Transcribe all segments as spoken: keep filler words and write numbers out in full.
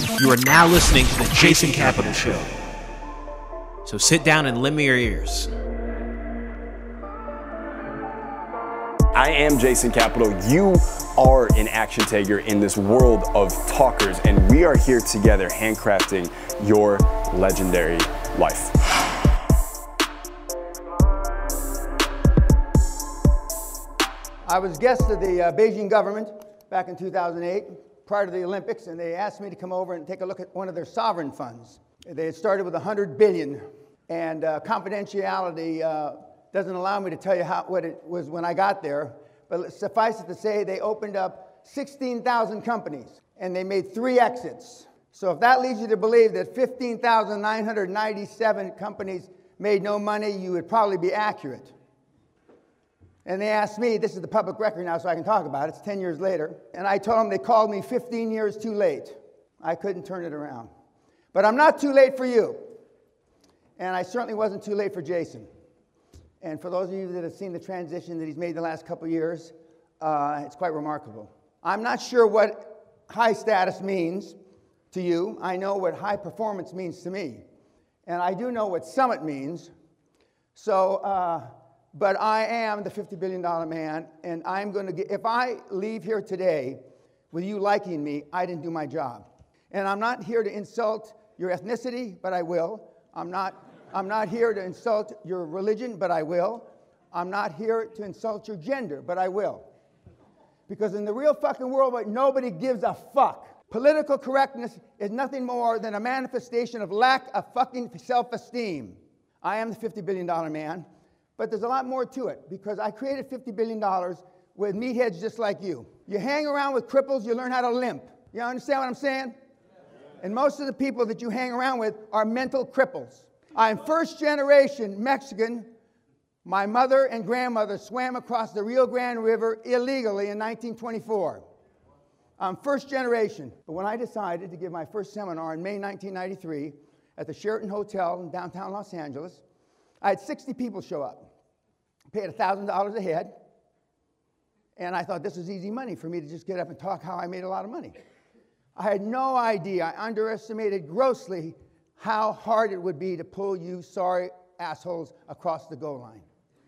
You are now listening to the Jason Capital Show. So sit down and lend me your ears. I am Jason Capital. You are an action taker in this world of talkers, and we are here together handcrafting your legendary life. I was guest of the uh, Beijing government back in two thousand eight, prior to the Olympics, and they asked me to come over and take a look at one of their sovereign funds. They had started with one hundred billion dollars, and uh, confidentiality uh, doesn't allow me to tell you how, what it was when I got there, but suffice it to say they opened up sixteen thousand companies, and they made three exits. So if that leads you to believe that fifteen thousand nine hundred ninety-seven companies made no money, you would probably be accurate. And they asked me, this is the public record now so I can talk about it, it's ten years later, and I told them they called me fifteen years too late. I couldn't turn it around. But I'm not too late for you. And I certainly wasn't too late for Jason. And for those of you that have seen the transition that he's made the last couple of years, uh, it's quite remarkable. I'm not sure what high status means to you. I know what high performance means to me. And I do know what summit means. So, uh, but I am the fifty billion dollar man, and I'm going to get, if I leave here today with you liking me, I didn't do my job. And I'm not here to insult your ethnicity, but I will. I'm not, I'm not here to insult your religion, but I will. I'm not here to insult your gender, but I will. Because in the real fucking world, nobody gives a fuck. Political correctness is nothing more than a manifestation of lack of fucking self-esteem. I am the fifty billion dollar man. But there's a lot more to it, because I created fifty billion dollars with meatheads just like you. You hang around with cripples, you learn how to limp. You understand what I'm saying? And most of the people that you hang around with are mental cripples. I'm first generation Mexican. My mother and grandmother swam across the Rio Grande River illegally in nineteen twenty-four. I'm first generation. But when I decided to give my first seminar in May nineteen ninety-three at the Sheraton Hotel in downtown Los Angeles, I had sixty people show up. Paid one thousand dollars a head, and I thought this was easy money for me to just get up and talk how I made a lot of money. I had no idea. I underestimated grossly how hard it would be to pull you sorry assholes across the goal line.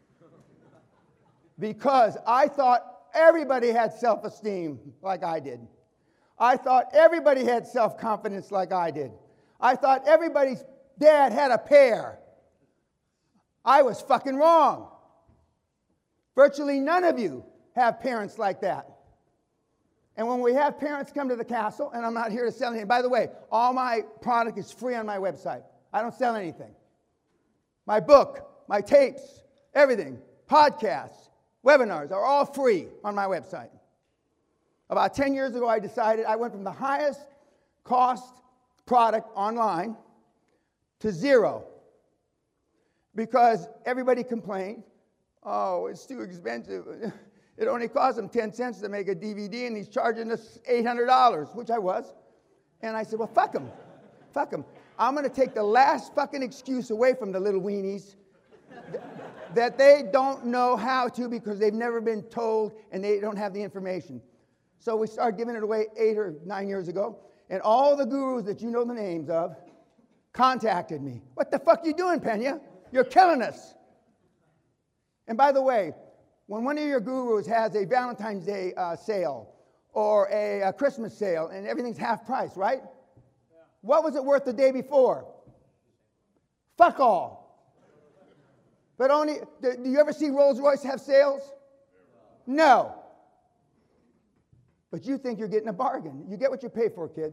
Because I thought everybody had self-esteem like I did. I thought everybody had self-confidence like I did. I thought everybody's dad had a pair. I was fucking wrong. Virtually none of you have parents like that. And when we have parents come to the castle, and I'm not here to sell anything. By the way, all my product is free on my website. I don't sell anything. My book, my tapes, everything, podcasts, webinars are all free on my website. About ten years ago, I decided I went from the highest cost product online to zero. Because everybody complained, oh, it's too expensive. It only cost them ten cents to make a D V D, and he's charging us eight hundred dollars, which I was. And I said, well, fuck them. Fuck them. I'm going to take the last fucking excuse away from the little weenies th- that they don't know how to because they've never been told and they don't have the information. So we started giving it away eight or nine years ago, and all the gurus that you know the names of contacted me. What the fuck you doing, Pena? You're killing us. And by the way, when one of your gurus has a Valentine's Day uh, sale or a, a Christmas sale and everything's half price, right? Yeah. What was it worth the day before? Fuck all. But only, do, do you ever see Rolls-Royce have sales? No. But you think you're getting a bargain. You get what you pay for, kids.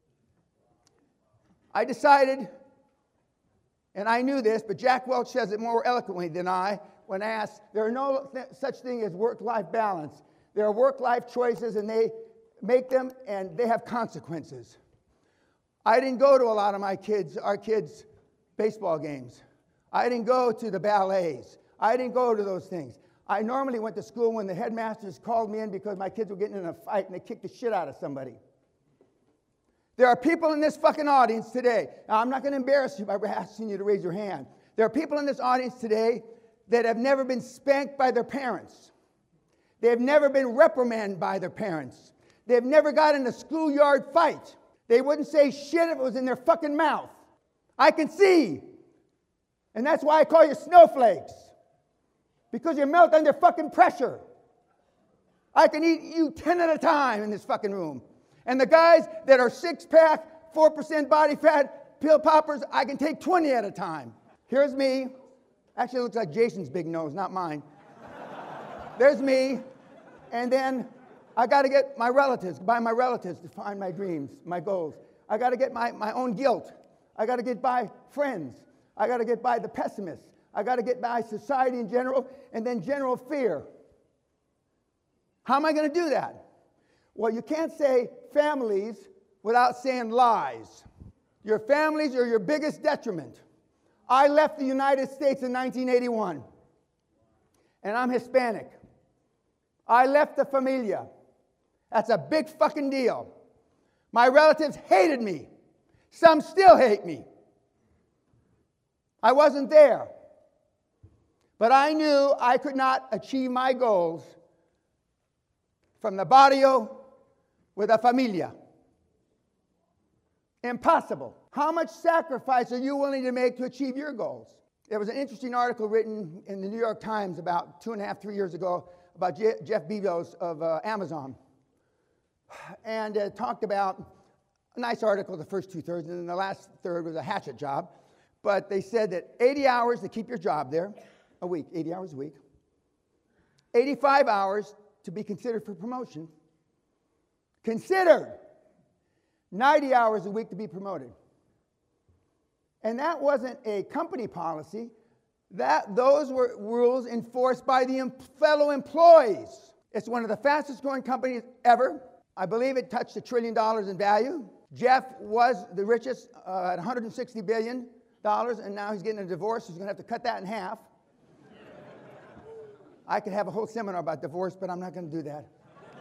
I decided, and I knew this, but Jack Welch says it more eloquently than I, when asked, there are no th- such thing as work-life balance. There are work-life choices, and they make them, and they have consequences. I didn't go to a lot of my kids, our kids' baseball games. I didn't go to the ballets. I didn't go to those things. I normally went to school when the headmasters called me in because my kids were getting in a fight, and they kicked the shit out of somebody. There are people in this fucking audience today. Now, I'm not going to embarrass you by asking you to raise your hand. There are people in this audience today that have never been spanked by their parents. They have never been reprimanded by their parents. They have never got in a schoolyard fight. They wouldn't say shit if it was in their fucking mouth. I can see. And that's why I call you snowflakes. Because you melt under fucking pressure. I can eat you ten at a time in this fucking room. And the guys that are six-pack, four percent body fat, pill poppers, I can take twenty at a time. Here's me. Actually, it looks like Jason's big nose, not mine. There's me. And then I got to get my relatives, buy my relatives to find my dreams, my goals. I got to get my, my own guilt. I got to get by friends. I got to get by the pessimists. I got to get by society in general, and then general fear. How am I going to do that? Well, you can't say families without saying lies. Your families are your biggest detriment. I left the United States in nineteen eighty-one, and I'm Hispanic. I left the familia. That's a big fucking deal. My relatives hated me. Some still hate me. I wasn't there. But I knew I could not achieve my goals from the barrio with a familia. Impossible. How much sacrifice are you willing to make to achieve your goals? There was an interesting article written in the New York Times about two and a half, three years ago about Je- Jeff Bezos of uh, Amazon. And it talked about, a nice article, the first two thirds, and then the last third was a hatchet job. But they said that eighty hours to keep your job there, a week, eighty hours a week. eighty-five hours to be considered for promotion. Considered ninety hours a week to be promoted. And that wasn't a company policy. That, those were rules enforced by the em- fellow employees. It's one of the fastest growing companies ever. I believe it touched a trillion dollars in value. Jeff was the richest uh, at one hundred sixty billion dollars, and now he's getting a divorce. He's going to have to cut that in half. I could have a whole seminar about divorce, but I'm not going to do that.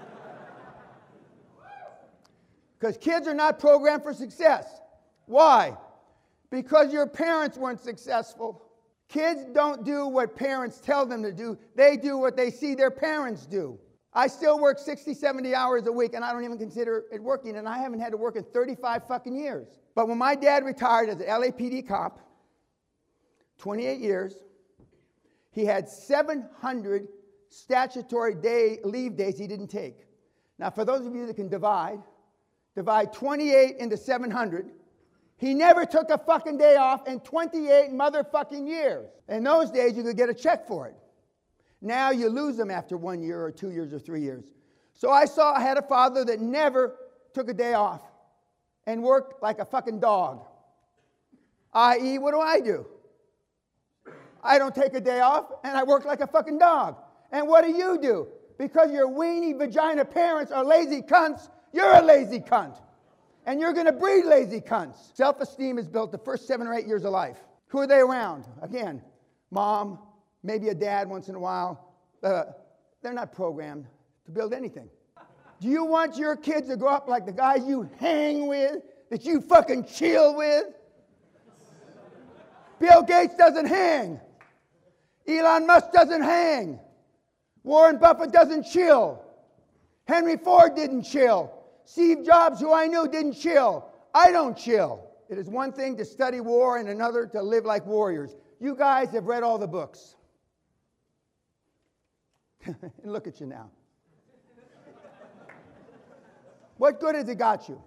Because kids are not programmed for success. Why? Because your parents weren't successful. Kids don't do what parents tell them to do. They do what they see their parents do. I still work sixty, seventy hours a week, and I don't even consider it working, and I haven't had to work in thirty-five fucking years. But when my dad retired as an L A P D cop, twenty-eight years, he had seven hundred statutory day leave days he didn't take. Now, for those of you that can divide, divide twenty-eight into seven hundred. He never took a fucking day off in twenty-eight motherfucking years. In those days, you could get a check for it. Now you lose them after one year or two years or three years. So I saw I had a father that never took a day off and worked like a fucking dog. that is, what do I do? I don't take a day off, and I work like a fucking dog. And what do you do? Because your weenie vagina parents are lazy cunts, you're a lazy cunt. And you're going to breed lazy cunts. Self-esteem is built the first seven or eight years of life. Who are they around? Again, mom, maybe a dad once in a while. Uh, they're not programmed to build anything. Do you want your kids to grow up like the guys you hang with, that you fucking chill with? Bill Gates doesn't hang. Elon Musk doesn't hang. Warren Buffett doesn't chill. Henry Ford didn't chill. Steve Jobs, who I knew, didn't chill. I don't chill. It is one thing to study war and another to live like warriors. You guys have read all the books. And look at you now. What good has it got you?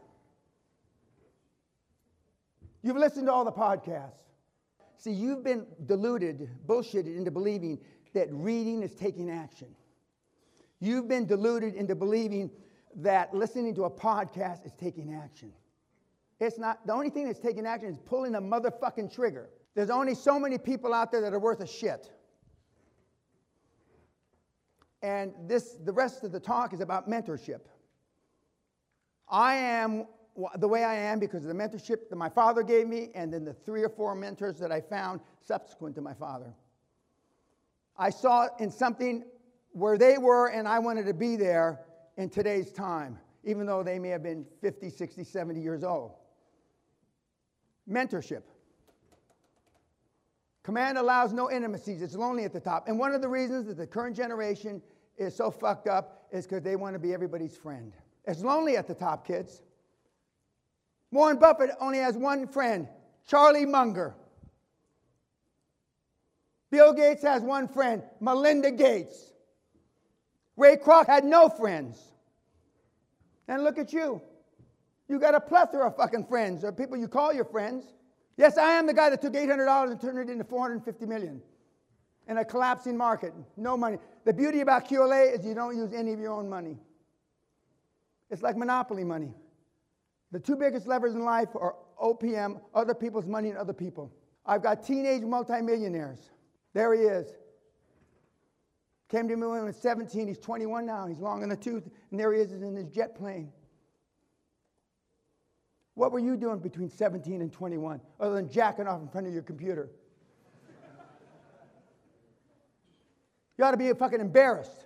You've listened to all the podcasts. See, you've been deluded, bullshitted into believing that reading is taking action. You've been deluded into believing that listening to a podcast is taking action. It's not. The only thing that's taking action is pulling a motherfucking trigger. There's only so many people out there that are worth a shit. And this, the rest of the talk is about mentorship. I am the way I am because of the mentorship that my father gave me, and then the three or four mentors that I found subsequent to my father. I saw in something where they were, and I wanted to be there in today's time, even though they may have been fifty, sixty, seventy years old. Mentorship. Command allows no intimacies. It's lonely at the top. And one of the reasons that the current generation is so fucked up is because they want to be everybody's friend. It's lonely at the top, kids. Warren Buffett only has one friend, Charlie Munger. Bill Gates has one friend, Melinda Gates. Ray Kroc had no friends. And look at you. You got a plethora of fucking friends, or people you call your friends. Yes, I am the guy that took eight hundred dollars and turned it into four hundred fifty million dollars in a collapsing market. No money. The beauty about Q L A is you don't use any of your own money. It's like monopoly money. The two biggest levers in life are O P M, other people's money and other people. I've got teenage multimillionaires. There he is. Came to me when he was seventeen. He's twenty-one now. He's long in the tooth. And there he is in his jet plane. What were you doing between seventeen and twenty-one other than jacking off in front of your computer? You ought to be fucking embarrassed.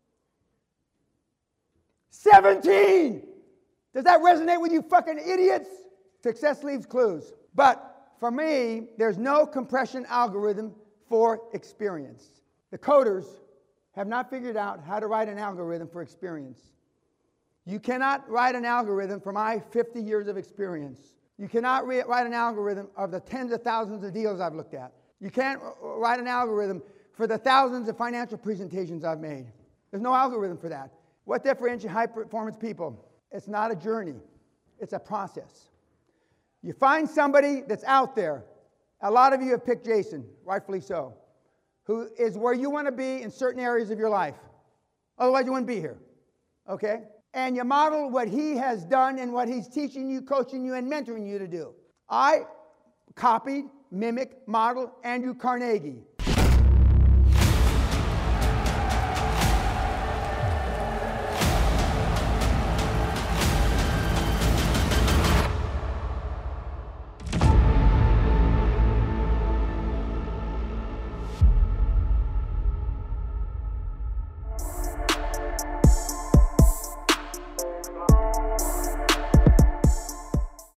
seventeen! Does that resonate with you fucking idiots? Success leaves clues. But for me, there's no compression algorithm for experience. The coders have not figured out how to write an algorithm for experience. You cannot write an algorithm for my fifty years of experience. You cannot re- write an algorithm of the tens of thousands of deals I've looked at. You can't write an algorithm for the thousands of financial presentations I've made. There's no algorithm for that. What differentiates high-performance people? It's not a journey. It's a process. You find somebody that's out there. A lot of you have picked Jason, rightfully so, who is where you want to be in certain areas of your life. Otherwise, you wouldn't be here. Okay? And you model what he has done and what he's teaching you, coaching you, and mentoring you to do. I copied, mimicked, modeled Andrew Carnegie.